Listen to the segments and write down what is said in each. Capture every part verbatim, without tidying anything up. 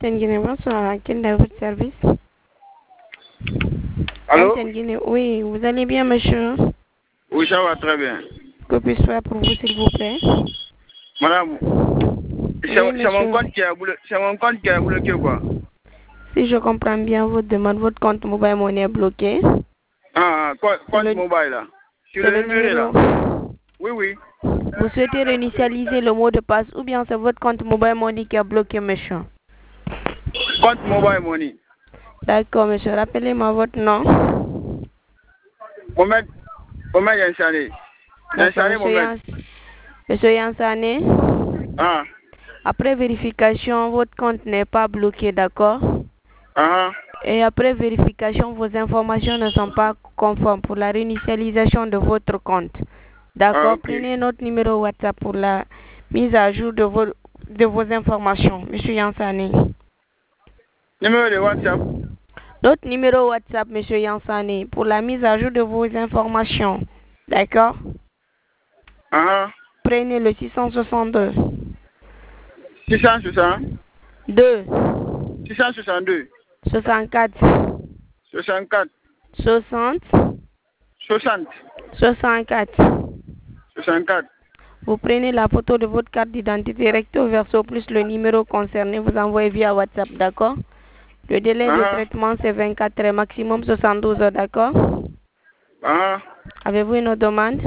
Tenguine, bonsoir. Quel est votre service? Allô? Tenguine, oui, vous allez bien, monsieur? Oui, ça va très bien. Que puis-je faire pour vous, s'il vous plaît? Madame, c'est Oui, c'est mon monsieur. compte qui a bloqué, c'est mon compte qui a bloqué quoi? Si je comprends bien votre demande, votre compte mobile money est bloqué. Ah, ah, compte, C'est compte le, mobile là. Sur c'est le le numéro numéro. là. Oui, oui. Vous souhaitez réinitialiser le mot de passe ou bien c'est votre compte mobile money qui a bloqué, monsieur? Compte mobile money. D'accord, monsieur. Rappelez-moi votre nom. Mohamed, Mohamed Yansane. D'accord, Yansane monsieur Mohamed. Yans. Monsieur Yansane. Ah, Après vérification, votre compte n'est pas bloqué, d'accord? ah, Et après vérification, vos informations ne sont pas conformes pour la réinitialisation de votre compte. ah, D'accord? ok. Prenez notre numéro WhatsApp pour la mise à jour de vos, de vos informations, monsieur Yansane. Numéro de WhatsApp. Notre numéro WhatsApp, monsieur Yansane, pour la mise à jour de vos informations. D'accord? Ah, Prenez le six cent soixante-deux. six cent soixante. deux. six cent soixante-deux. soixante-quatre. soixante-quatre. soixante. soixante. soixante-quatre. soixante-quatre. Vous prenez la photo de votre carte d'identité recto verso plus le numéro concerné, vous envoyez via WhatsApp, d'accord? Le délai de Ah, traitement c'est vingt-quatre heures, maximum soixante-douze heures, d'accord? ah, Avez-vous une autre demande?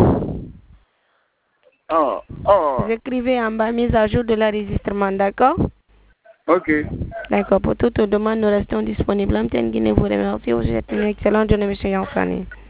oh, oh, Vous écrivez en bas mise à jour de l'enregistrement, d'accord? ok. D'accord, pour toute demande, nous restons disponibles. Mme Tenguine vous remercie. Vous êtes une excellente journée, monsieur Yansane.